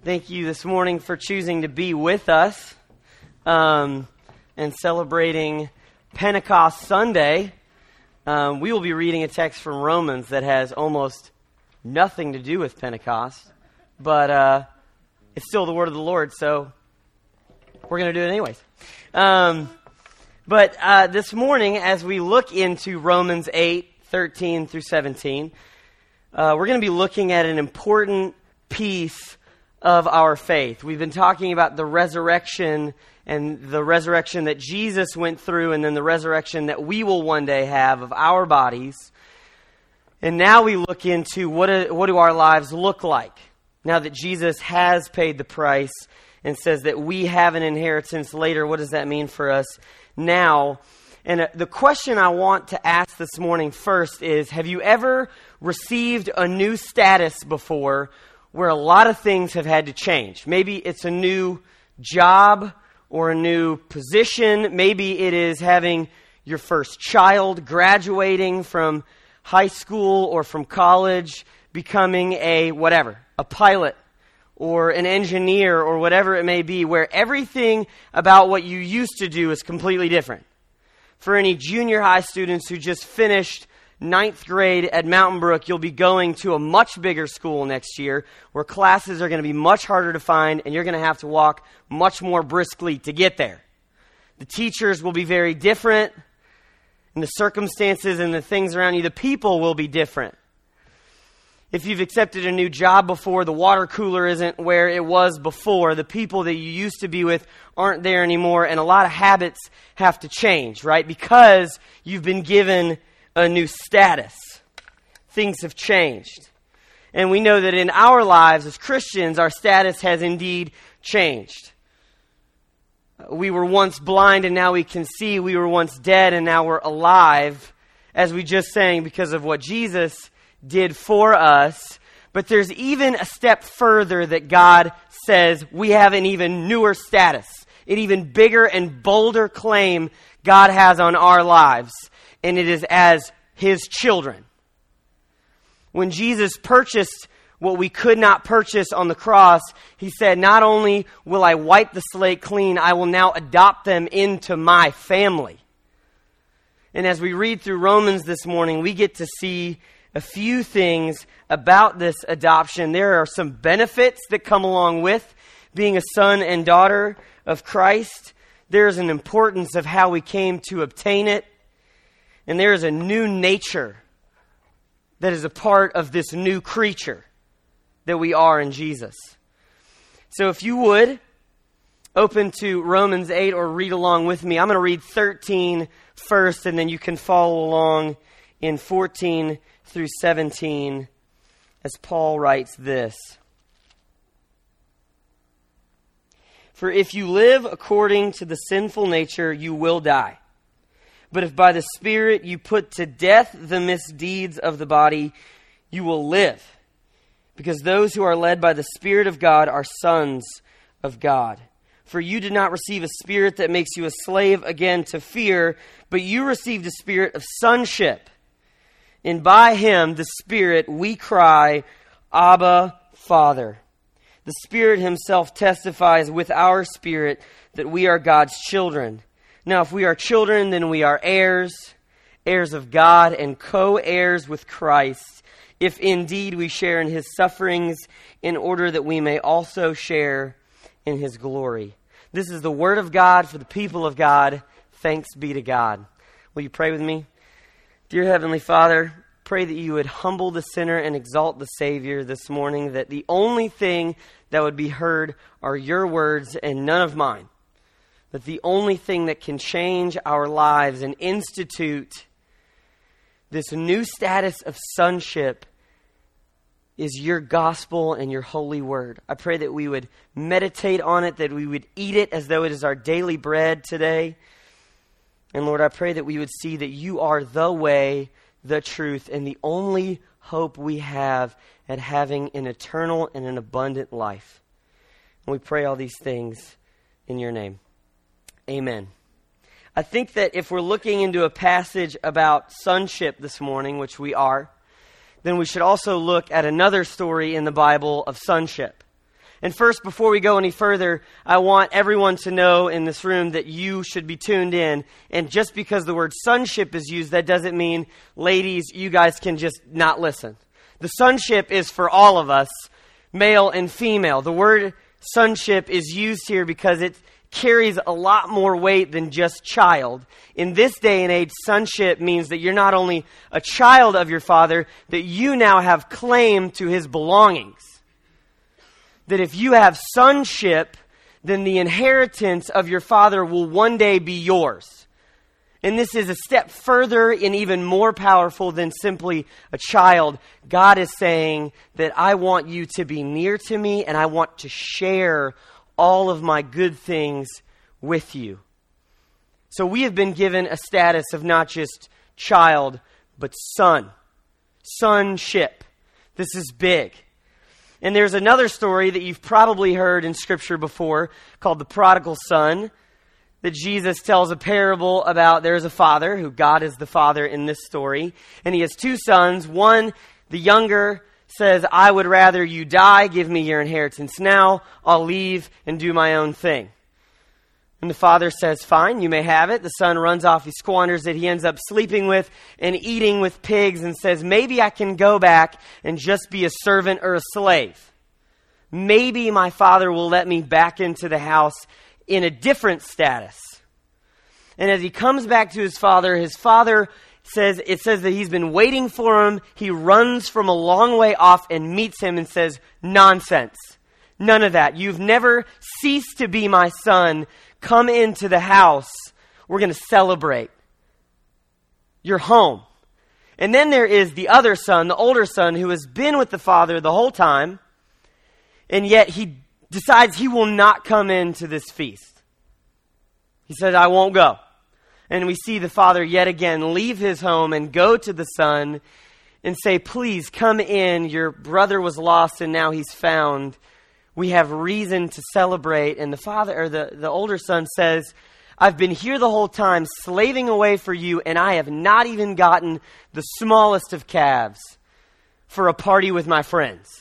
Thank you this morning for choosing to be with us and celebrating Pentecost Sunday. We will be reading a text from Romans that has almost nothing to do with Pentecost, but it's still the word of the Lord, so we're going to do it anyways. But this morning, as we look into Romans 8:13 through 17, we're going to be looking at an important piece of our faith. We've been talking about the resurrection and the resurrection that Jesus went through, and then the resurrection that we will one day have of our bodies. And now we look into what do our lives look like now that Jesus has paid the price and says that we have an inheritance later. What does that mean for us now? And the question I want to ask this morning first is, have you ever received a new status before where a lot of things have had to change? Maybe it's a new job or a new position. Maybe it is having your first child, graduating from high school or from college, becoming a pilot or an engineer or whatever it may be, where everything about what you used to do is completely different. For any junior high students who just finished 9th grade at Mountain Brook, you'll be going to a much bigger school next year where classes are going to be much harder to find and you're going to have to walk much more briskly to get there. The teachers will be very different, and the circumstances and the things around you, the people will be different. If you've accepted a new job before, the water cooler isn't where it was before. The people that you used to be with aren't there anymore, and a lot of habits have to change, right? Because you've been given a new status. Things have changed. And we know that in our lives as Christians, our status has indeed changed. We were once blind and now we can see. We were once dead and now we're alive, as we just sang, because of what Jesus did for us. But there's even a step further that God says we have an even newer status, an even bigger and bolder claim God has on our lives. And it is as His children. When Jesus purchased what we could not purchase on the cross, He said, not only will I wipe the slate clean, I will now adopt them into my family. And as we read through Romans this morning, we get to see a few things about this adoption. There are some benefits that come along with being a son and daughter of Christ. There's an importance of how we came to obtain it. And there is a new nature that is a part of this new creature that we are in Jesus. So if you would, open to Romans 8 or read along with me. I'm going to read 13 first, and then you can follow along in 14 through 17 as Paul writes this. For if you live according to the sinful nature, you will die. But if by the Spirit you put to death the misdeeds of the body, you will live. Because those who are led by the Spirit of God are sons of God. For you did not receive a spirit that makes you a slave again to fear, but you received a spirit of sonship. And by Him, the Spirit, we cry, Abba, Father. The Spirit Himself testifies with our spirit that we are God's children. Now, if we are children, then we are heirs, heirs of God, and co-heirs with Christ, if indeed we share in His sufferings, in order that we may also share in His glory. This is the word of God for the people of God. Thanks be to God. Will you pray with me? Dear Heavenly Father, pray that you would humble the sinner and exalt the Savior this morning, that the only thing that would be heard are your words and none of mine. That the only thing that can change our lives and institute this new status of sonship is your gospel and your holy word. I pray that we would meditate on it, that we would eat it as though it is our daily bread today. And Lord, I pray that we would see that you are the way, the truth, and the only hope we have at having an eternal and an abundant life. And we pray all these things in your name. Amen. I think that if we're looking into a passage about sonship this morning, which we are, then we should also look at another story in the Bible of sonship. And first, before we go any further, I want everyone to know in this room that you should be tuned in. And just because the word sonship is used, that doesn't mean, ladies, you guys can just not listen. The sonship is for all of us, male and female. The word sonship is used here because it carries a lot more weight than just child. In this day and age, sonship means that you're not only a child of your father, that you now have claim to his belongings. That if you have sonship, then the inheritance of your father will one day be yours. And this is a step further and even more powerful than simply a child. God is saying that I want you to be near to me and I want to share all of my good things with you. So we have been given a status of not just child, but son. Sonship. This is big. And there's another story that you've probably heard in Scripture before called the prodigal son, that Jesus tells a parable about. There's a father, who God is the father in this story, and he has two sons. One, the younger, says, I would rather you die, give me your inheritance now, I'll leave and do my own thing. And the father says, fine, you may have it. The son runs off, he squanders it, he ends up sleeping with and eating with pigs and says, maybe I can go back and just be a servant or a slave. Maybe my father will let me back into the house in a different status. And as he comes back to his father says that he's been waiting for him. He runs from a long way off and meets him and says, nonsense. None of that. You've never ceased to be my son. Come into the house. We're going to celebrate. You're home. And then there is the other son, the older son, who has been with the father the whole time, and yet he decides he will not come into this feast. He says, I won't go. And we see the father yet again leave his home and go to the son and say, please come in. Your brother was lost and now he's found. We have reason to celebrate. And the father, or the older son, says, I've been here the whole time slaving away for you, and I have not even gotten the smallest of calves for a party with my friends.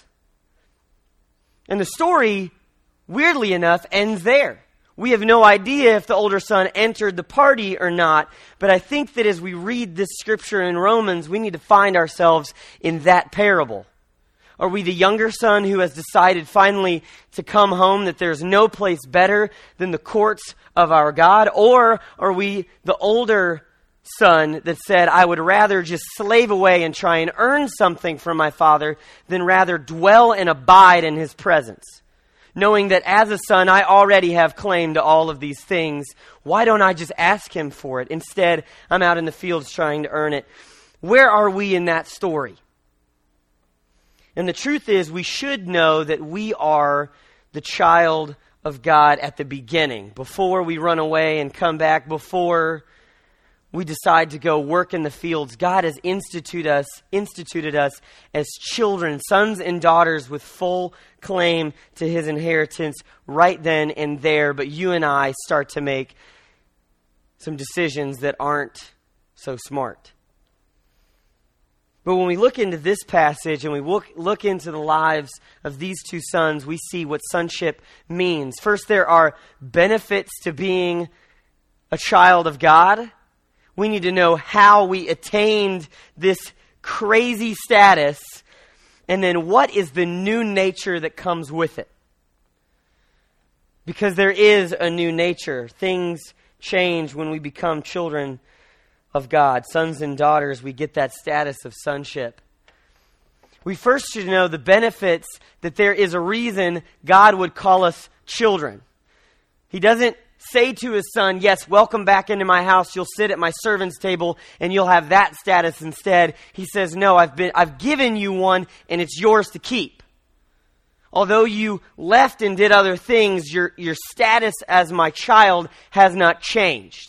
And the story, weirdly enough, ends there. We have no idea if the older son entered the party or not, but I think that as we read this scripture in Romans, we need to find ourselves in that parable. Are we the younger son who has decided finally to come home, that there's no place better than the courts of our God? Or are we the older son that said, I would rather just slave away and try and earn something from my father than rather dwell and abide in his presence? Knowing that as a son, I already have claim to all of these things. Why don't I just ask him for it? Instead, I'm out in the fields trying to earn it. Where are we in that story? And the truth is, we should know that we are the child of God at the beginning, before we run away and come back, before we decide to go work in the fields. God has instituted us as children, sons and daughters with full claim to his inheritance right then and there. But you and I start to make some decisions that aren't so smart. But when we look into this passage and we look into the lives of these two sons, we see what sonship means. First, there are benefits to being a child of God. We need to know how we attained this crazy status, and then what is the new nature that comes with it. Because there is a new nature. Things change when we become children of God. Sons and daughters, we get that status of sonship. We first should know the benefits, that there is a reason God would call us children. He doesn't say to his son, yes, welcome back into my house. You'll sit at my servant's table and you'll have that status instead. He says, no, I've given you one and it's yours to keep. Although you left and did other things, your status as my child has not changed.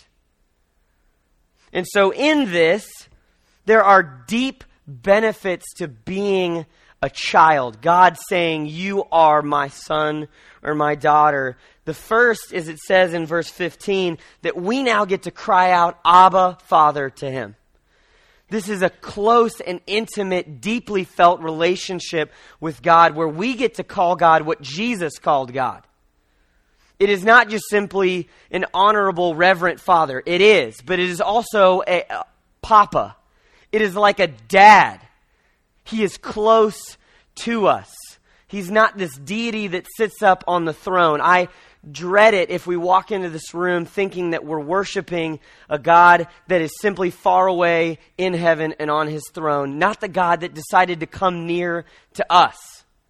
And so in this, there are deep benefits to being a child. God saying, you are my son or my daughter. The first is, it says in verse 15, that we now get to cry out, Abba, Father, to him. This is a close and intimate, deeply felt relationship with God where we get to call God what Jesus called God. It is not just simply an honorable, reverent father. It is, but it is also a papa. It is like a dad. He is close to us. He's not this deity that sits up on the throne. I dread it if we walk into this room thinking that we're worshiping a God that is simply far away in heaven and on his throne, not the God that decided to come near to us.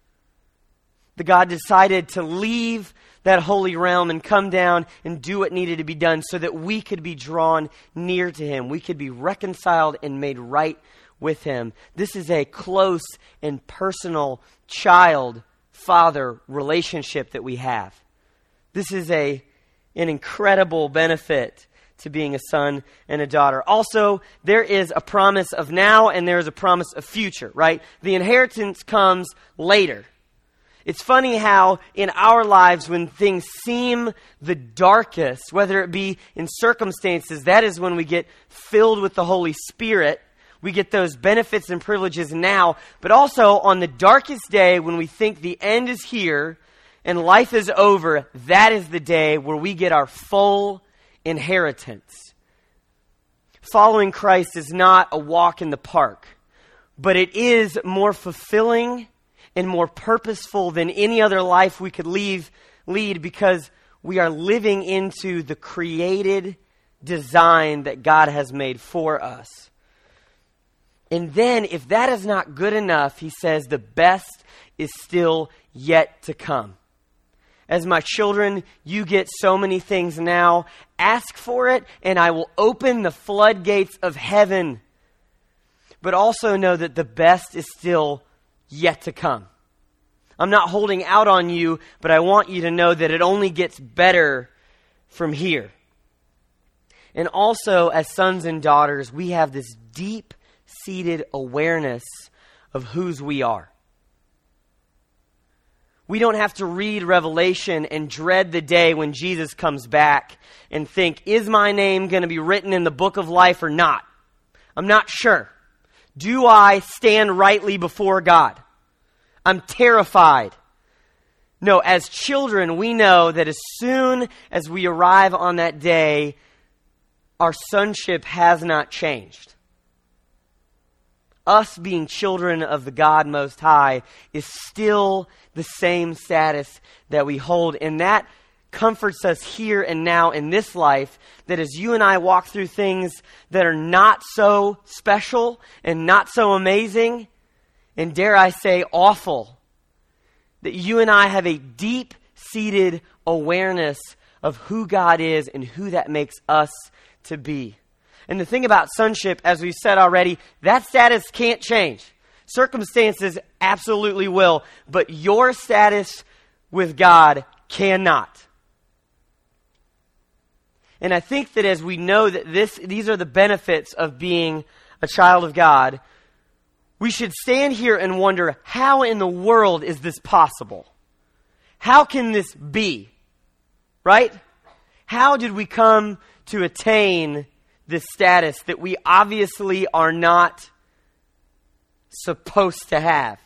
The God decided to leave that holy realm and come down and do what needed to be done so that we could be drawn near to him. We could be reconciled and made right with him. This is a close and personal child-father relationship that we have. This is an incredible benefit to being a son and a daughter. Also, there is a promise of now and there is a promise of future, right? The inheritance comes later. It's funny how in our lives when things seem the darkest, whether it be in circumstances, that is when we get filled with the Holy Spirit. We get those benefits and privileges now, but also on the darkest day when we think the end is here and life is over, that is the day where we get our full inheritance. Following Christ is not a walk in the park, but it is more fulfilling and more purposeful than any other life we could lead because we are living into the created design that God has made for us. And then, if that is not good enough, he says, the best is still yet to come. As my children, you get so many things now. Ask for it, and I will open the floodgates of heaven. But also know that the best is still yet to come. I'm not holding out on you, but I want you to know that it only gets better from here. And also, as sons and daughters, we have this deep-seated awareness of whose we are. We don't have to read Revelation and dread the day when Jesus comes back and think, is my name going to be written in the book of life or not? I'm not sure. Do I stand rightly before God? I'm terrified. No, as children, we know that as soon as we arrive on that day, our sonship has not changed. Us being children of the God Most High is still the same status that we hold. And that comforts us here and now in this life, that as you and I walk through things that are not so special and not so amazing, and dare I say awful, that you and I have a deep-seated awareness of who God is and who that makes us to be. And the thing about sonship, as we've said already, that status can't change. Circumstances absolutely will, but your status with God cannot. And I think that as we know that these are the benefits of being a child of God, we should stand here and wonder, how in the world is this possible? How can this be? Right? How did we come to attain this status that we obviously are not supposed to have?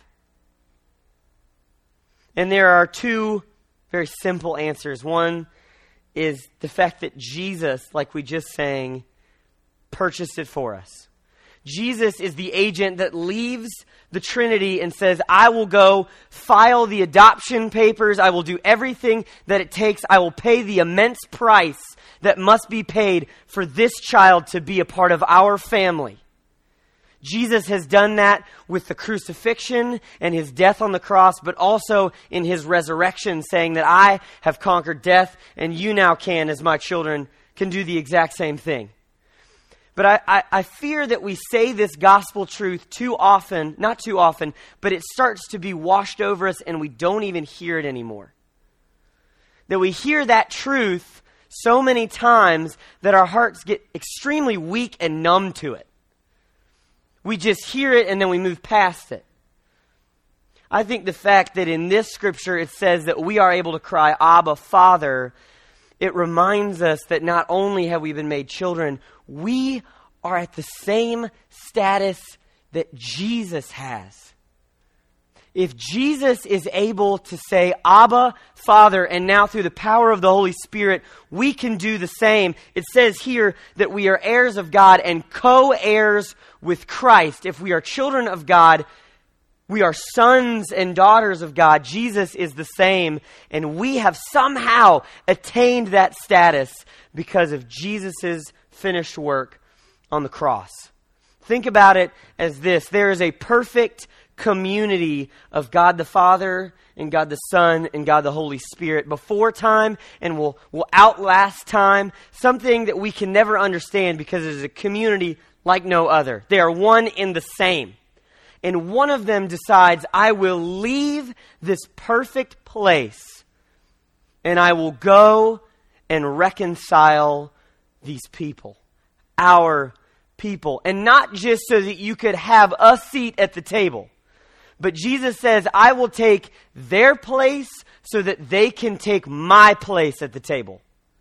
And there are two very simple answers. One is the fact that Jesus, like we just sang, purchased it for us. Jesus is the agent that leaves the Trinity and says, I will go file the adoption papers. I will do everything that it takes. I will pay the immense price that must be paid for this child to be a part of our family. Jesus has done that with the crucifixion and his death on the cross, but also in his resurrection, saying that I have conquered death and you now can, as my children, can do the exact same thing. But I fear that we say this gospel truth too often, not too often, but it starts to be washed over us and we don't even hear it anymore. That we hear that truth so many times that our hearts get extremely weak and numb to it. We just hear it and then we move past it. I think the fact that in this scripture it says that we are able to cry, Abba, Father, it reminds us that not only have we been made children, we are at the same status that Jesus has. If Jesus is able to say, Abba, Father, and now through the power of the Holy Spirit, we can do the same. It says here that we are heirs of God and co-heirs with Christ. If we are children of God, we are sons and daughters of God. Jesus is the same, and we have somehow attained that status because of Jesus' finished work on the cross. Think about it as this. There is a perfect community of God the Father and God the Son and God the Holy Spirit before time and will outlast time. Something that we can never understand because it is a community like no other. They are one in the same. And one of them decides, I will leave this perfect place and I will go and reconcile these people, our people. And not just so that you could have a seat at the table, but Jesus says, I will take their place so that they can take my place at the table.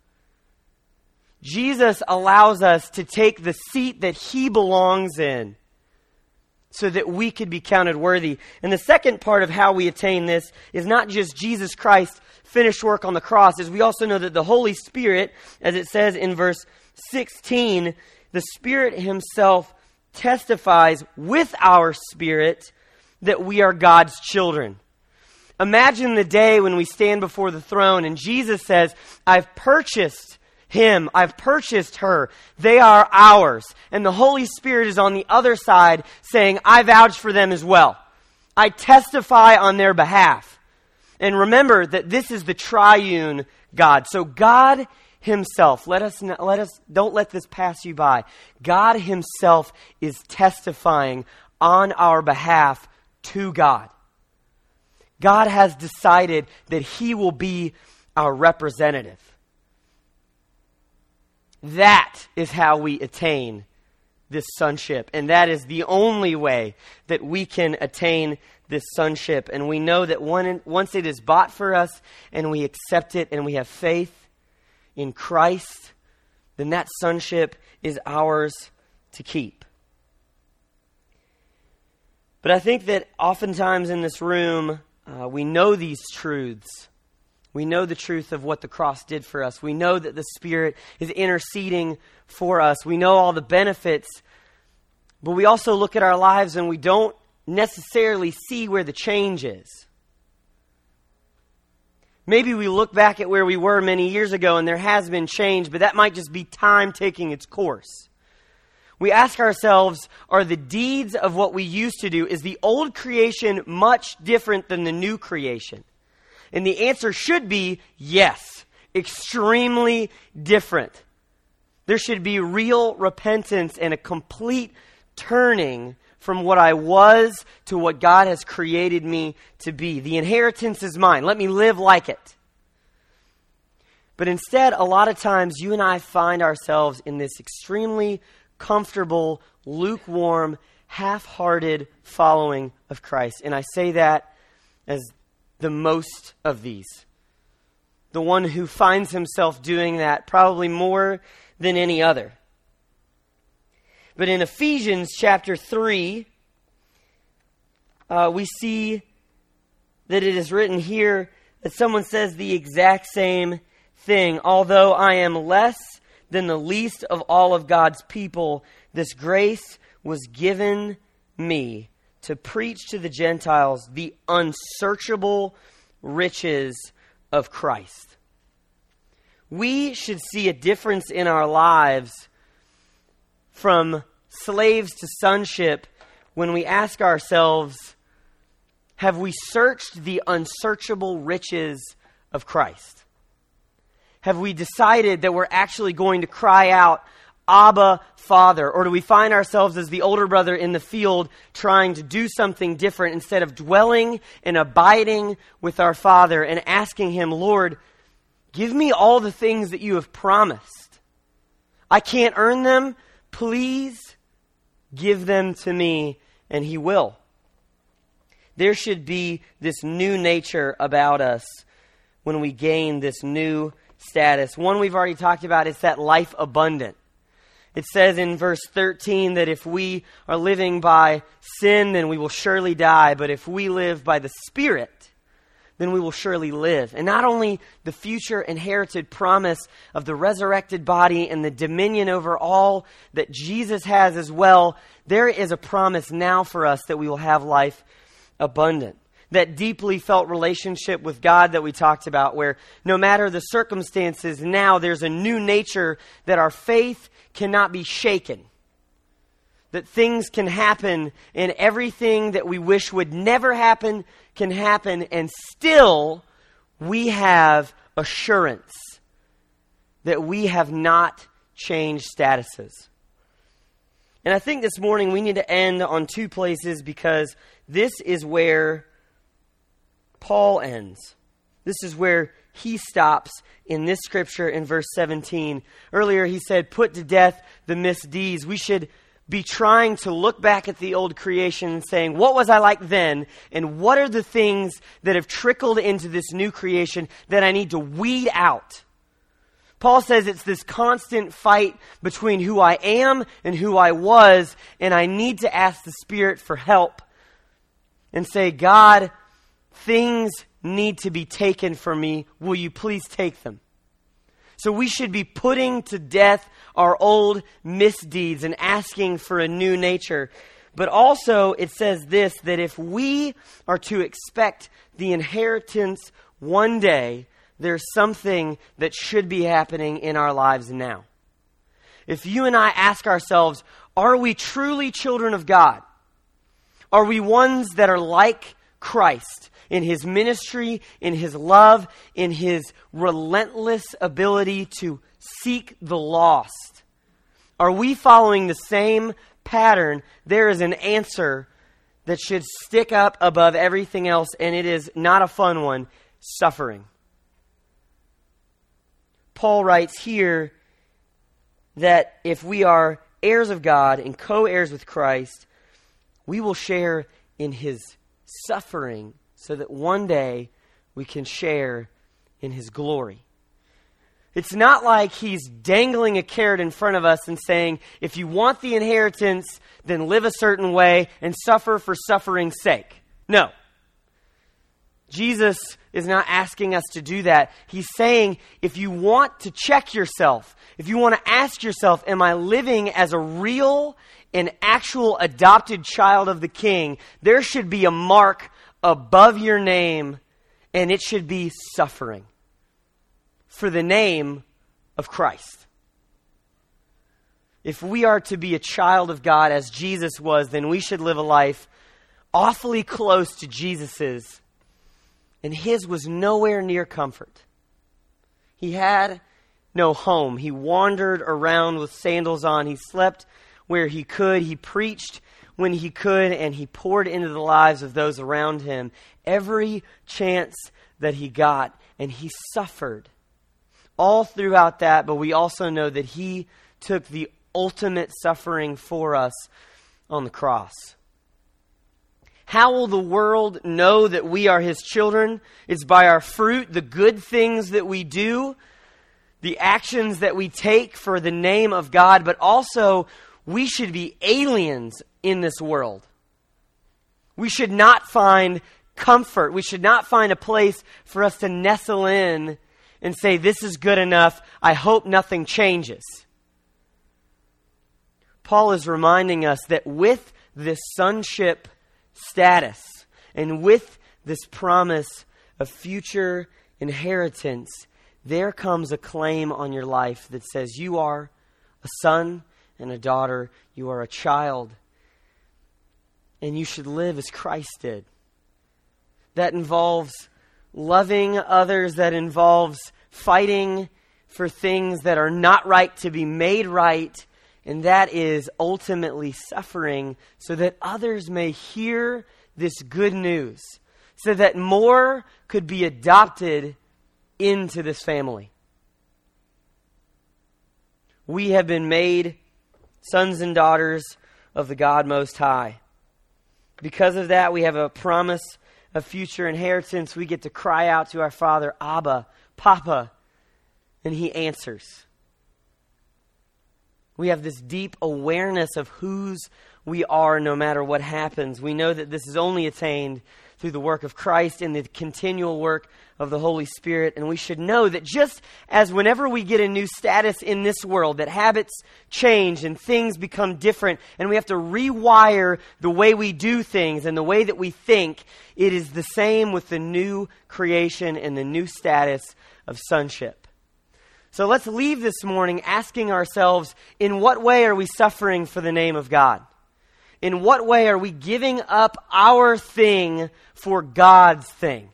Jesus allows us to take the seat that he belongs in so that we could be counted worthy. And the second part of how we attain this is not just Jesus Christ's finished work on the cross, is we also know that the Holy Spirit, as it says in verse 16, the Spirit himself testifies with our spirit that we are God's children. Imagine the day when we stand before the throne and Jesus says, I've purchased him, I've purchased her, they are ours. And the Holy Spirit is on the other side saying, I vouch for them as well. I testify on their behalf. And remember that this is the triune God. So God himself, don't let this pass you by. God himself is testifying on our behalf to God. God has decided that he will be our representative. That is how we attain this sonship. And that is the only way that we can attain this sonship. And we know that once it is bought for us and we accept it and we have faith in Christ, then that sonship is ours to keep. But I think that oftentimes in this room, we know these truths. We know the truth of what the cross did for us. We know that the Spirit is interceding for us. We know all the benefits. But we also look at our lives and we don't necessarily see where the change is. Maybe we look back at where we were many years ago and there has been change, but that might just be time taking its course. We ask ourselves, are the deeds of what we used to do, is the old creation much different than the new creation? And the answer should be yes, extremely different. There should be real repentance and a complete turning from what I was to what God has created me to be. The inheritance is mine. Let me live like it. But instead, a lot of times, you and I find ourselves in this extremely comfortable, lukewarm, half-hearted following of Christ. And I say that as the most of these. The one who finds himself doing that probably more than any other. But in Ephesians chapter 3, we see that it is written here that someone says the exact same thing. Although I am less than the least of all of God's people, this grace was given me to preach to the Gentiles the unsearchable riches of Christ. We should see a difference in our lives from slaves to sonship when we ask ourselves, have we searched the unsearchable riches of Christ? Have we decided that we're actually going to cry out, Abba, Father? Or do we find ourselves as the older brother in the field trying to do something different instead of dwelling and abiding with our Father and asking him, Lord, give me all the things that you have promised. I can't earn them. Please give them to me, and he will. There should be this new nature about us when we gain this new status. One we've already talked about is that life abundant. It says in verse 13 that if we are living by sin, then we will surely die. But if we live by the Spirit, then we will surely live. And not only the future inherited promise of the resurrected body and the dominion over all that Jesus has as well, there is a promise now for us that we will have life abundant. That deeply felt relationship with God that we talked about, where no matter the circumstances, now there's a new nature that our faith cannot be shaken. That things can happen, and everything that we wish would never happen can happen, and still we have assurance that we have not changed statuses. And I think this morning we need to end on two places, because this is where Paul ends. This is where he stops in this scripture in verse 17. Earlier he said, put to death the misdeeds. We should be trying to look back at the old creation and saying, what was I like then? And what are the things that have trickled into this new creation that I need to weed out? Paul says it's this constant fight between who I am and who I was, and I need to ask the Spirit for help and say, God, things need to be taken from me. Will you please take them? So we should be putting to death our old misdeeds and asking for a new nature. But also it says this, that if we are to expect the inheritance one day, there's something that should be happening in our lives now. If you and I ask ourselves, are we truly children of God? Are we ones that are like Christ in His ministry, in His love, in His relentless ability to seek the lost? Are we following the same pattern? There is an answer that should stick up above everything else, and it is not a fun one: suffering. Paul writes here that if we are heirs of God and co-heirs with Christ, we will share in His suffering so that one day we can share in His glory. It's not like He's dangling a carrot in front of us and saying, if you want the inheritance, then live a certain way and suffer for suffering's sake. No. Jesus is not asking us to do that. He's saying, if you want to check yourself, if you want to ask yourself, am I living as a real and actual adopted child of the King, there should be a mark above your name, and it should be suffering for the name of Christ. If we are to be a child of God as Jesus was, then we should live a life awfully close to Jesus's. And His was nowhere near comfort. He had no home. He wandered around with sandals on. He slept where he could. He preached when he could. And He poured into the lives of those around Him every chance that He got. And He suffered all throughout that. But we also know that He took the ultimate suffering for us on the cross. How will the world know that we are His children? It's by our fruit, the good things that we do, the actions that we take for the name of God, but also we should be aliens in this world. We should not find comfort. We should not find a place for us to nestle in and say, this is good enough. I hope nothing changes. Paul is reminding us that with this sonship status and with this promise of future inheritance, there comes a claim on your life that says you are a son and a daughter, you are a child, and you should live as Christ did. That involves loving others, that involves fighting for things that are not right to be made right, and that is ultimately suffering so that others may hear this good news, so that more could be adopted into this family. We have been made sons and daughters of the God Most High. Because of that, we have a promise of future inheritance. We get to cry out to our Father, Abba, Papa, and He answers. We have this deep awareness of whose we are no matter what happens. We know that this is only attained through the work of Christ and the continual work of the Holy Spirit. And we should know that just as whenever we get a new status in this world, that habits change and things become different, and we have to rewire the way we do things and the way that we think, it is the same with the new creation and the new status of sonship. So let's leave this morning asking ourselves, in what way are we suffering for the name of God? In what way are we giving up our thing for God's thing?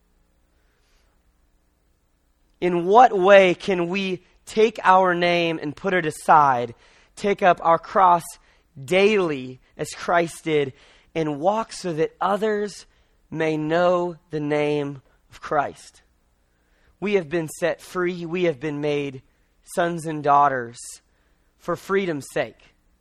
In what way can we take our name and put it aside, take up our cross daily as Christ did, and walk so that others may know the name of Christ? We have been set free. We have been made sons and daughters for freedom's sake.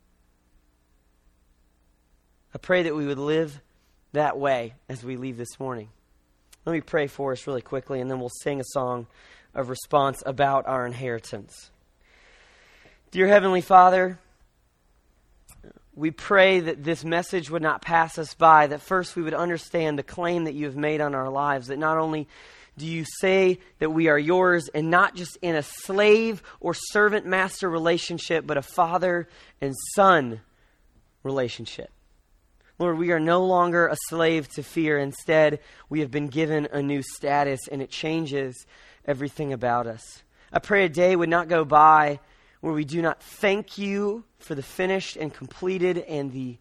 I pray that we would live that way as we leave this morning. Let me pray for us really quickly, and then we'll sing a song of response about our inheritance. Dear Heavenly Father, we pray that this message would not pass us by, that first we would understand the claim that you have made on our lives, that not only do you say that we are yours, and not just in a slave or servant-master relationship, but a father and son relationship. Lord, we are no longer a slave to fear. Instead, we have been given a new status, and it changes everything about us. I pray a day would not go by where we do not thank you for the finished and completed and the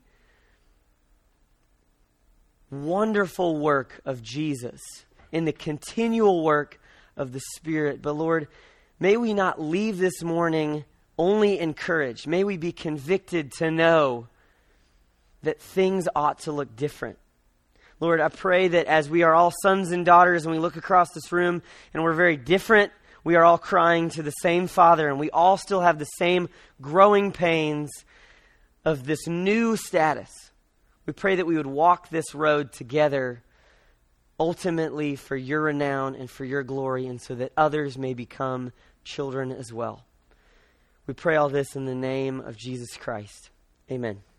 wonderful work of Jesus, in the continual work of the Spirit. But Lord, may we not leave this morning only encouraged. May we be convicted to know that things ought to look different. Lord, I pray that as we are all sons and daughters and we look across this room and we're very different, we are all crying to the same Father, and we all still have the same growing pains of this new status. We pray that we would walk this road together, ultimately for your renown and for your glory, and so that others may become children as well. We pray all this in the name of Jesus Christ. Amen.